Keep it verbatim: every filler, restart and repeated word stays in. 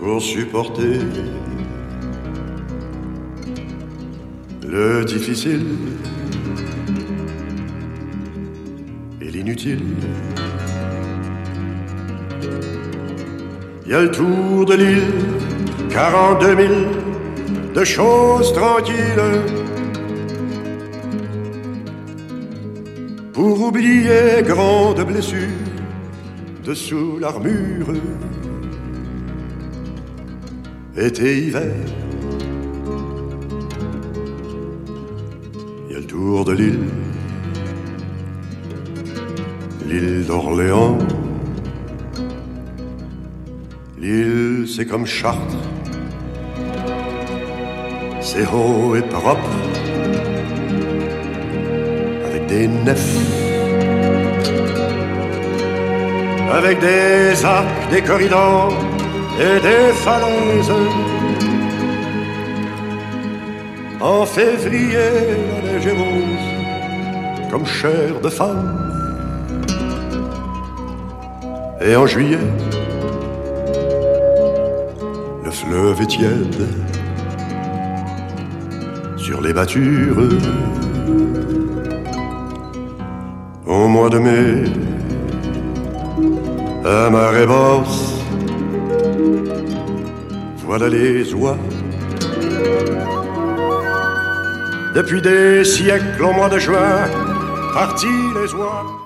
pour supporter le difficile et l'inutile. Il y a le tour de l'île, quarante-deux mille de choses tranquilles pour oublier grandes blessures dessous l'armure. Été, hiver, il y a le tour de l'île, l'île d'Orléans. L'île, c'est comme Chartres, c'est haut et propre, avec des nefs, avec des arcs, des corridors et des falaises. En février, la neige est rose, comme chair de femme. Et en juillet, le fleuve est tiède sur les battures. Au mois de mai, à marée basse, voilà les oies. Depuis des siècles, au mois de juin, partis les oies.